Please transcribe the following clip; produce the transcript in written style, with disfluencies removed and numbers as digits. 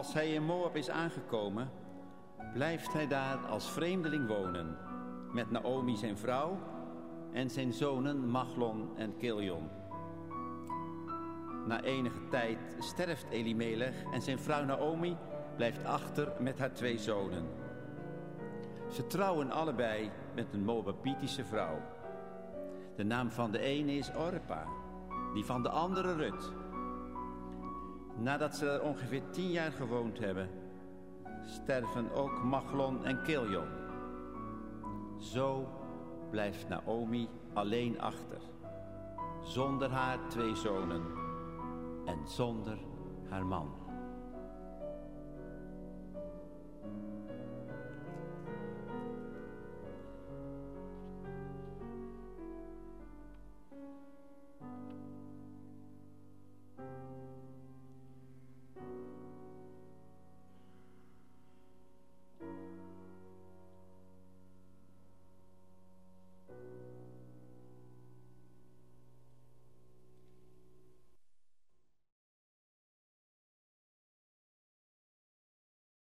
Als hij in Moab is aangekomen, blijft hij daar als vreemdeling wonen, met Naomi zijn vrouw en zijn zonen Machlon en Kiljon. Na enige tijd sterft Elimelech en zijn vrouw Naomi blijft achter met haar 2 zonen. Ze trouwen allebei met een Moabitische vrouw. De naam van de ene is Orpa, die van de andere Rut. Nadat ze er ongeveer 10 jaar gewoond hebben, sterven ook Machlon en Kiljon. Zo blijft Naomi alleen achter, zonder haar 2 zonen en zonder haar man.